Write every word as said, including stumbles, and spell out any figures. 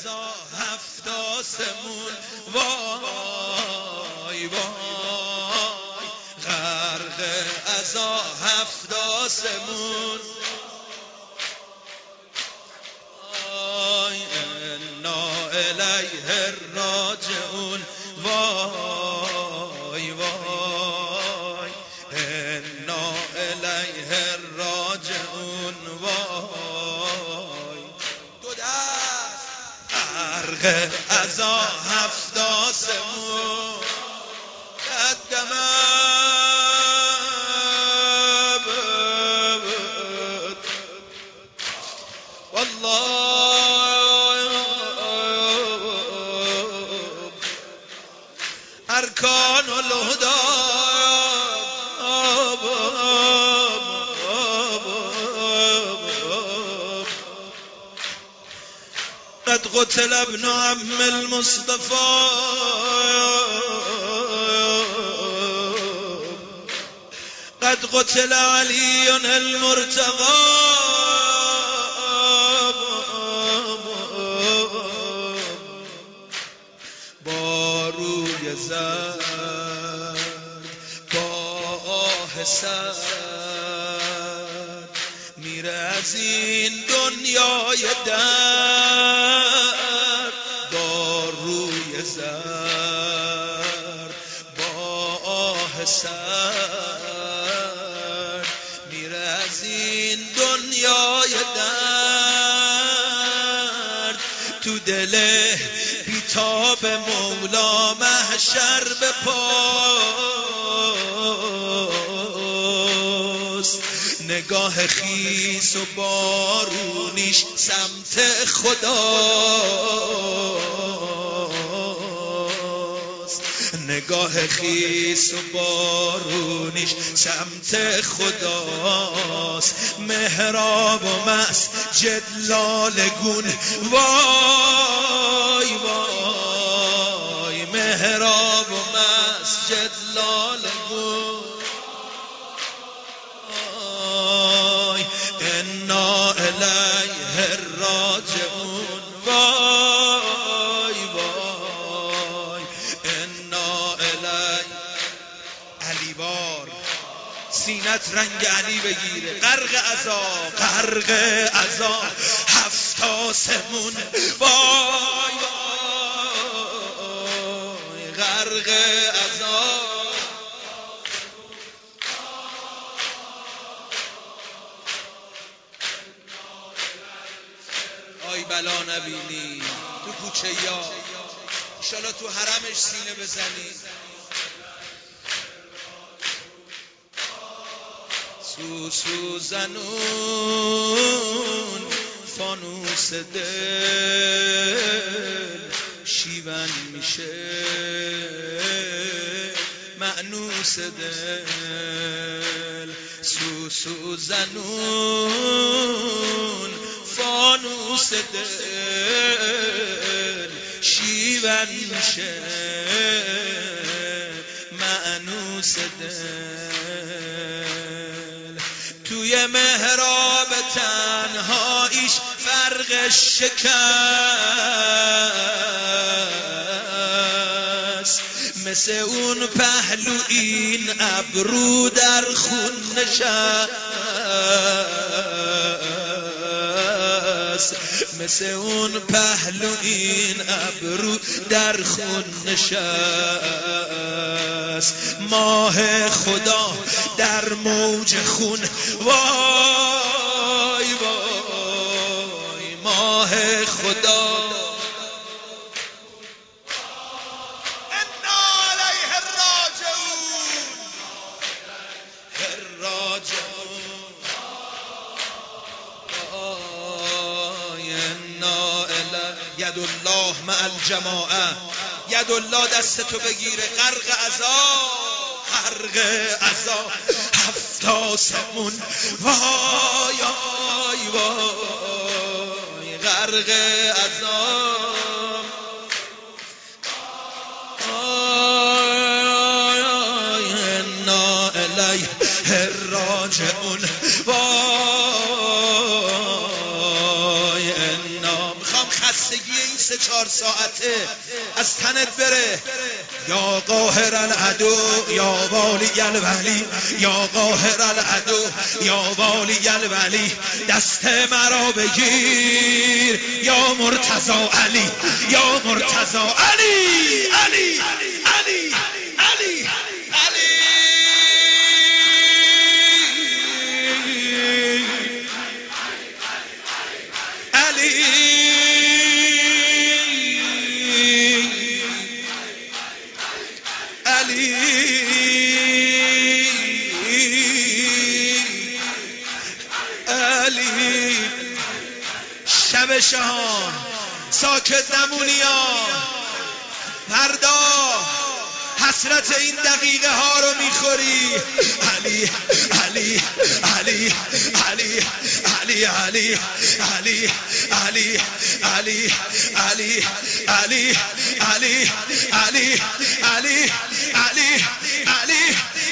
عزا هفت آسمون وای وای غرق عزا هفت آسمون وای انا الیه راجعون وای وای انا الیه راجعون وای دو دست غرق عزا هفت آسمون قدمه والله ارکان الهدى قد قتل ابن عم المصطفى قد قتل علي المرتضى با روی زرد با آه سرد میره از این دنیای درد با روی زرد با آه سرد میره از این دنیای درد تو دل بیتاب مولا محشر به پاست نگاه خیس و بارونیش سمت خداست نگاه خیس و بارونیش سمت خداست محراب و مسجد لالگون وای وای محراب و مسجد لالگون وای انا الیه راجعون وای وای انا الیه علی بار سینت رنگ علی بگیره غرق عزا غرق عزا هفت آسمون وای وای غرق عزا آی بلا نبینی تو کوچه یا انشالله تو حرمش سینه بزنی سوسو زنون فانوس دل شیون میشه مأنوس دل سوسو زنون فانوس دل شیون میشه مأنوس دل توی محراب تنهاییش فرق شکست مثل اون پهلو این ابرو در خون نشست مثل اون پهلو این ابرو در خون نشست ماه خدا در موج خون وای وای ماه خدا انا علیه الراجعون الراجعون ید الله مع الجماعه ید الله دستتو بگیره غرق عزا غرق عزا هفت آسمون وای وای وای غرق عزا انا الیه راجعون وای انا میخوام خسته خستگی این سه چهار ساعته از تنت بره. یا قاهر العدو یا والی الولی، یا قاهر العدو یا والی الولی، دست مرا بگیر یا مرتضی علی، یا مرتضی علی علی علی علی علی. شب شهان ساکت نمونیا، فردا حسرت این دقیقه ها رو میخوری. علی علی علی علی علی علی علی علی علی علی علی علی علی علی علی علی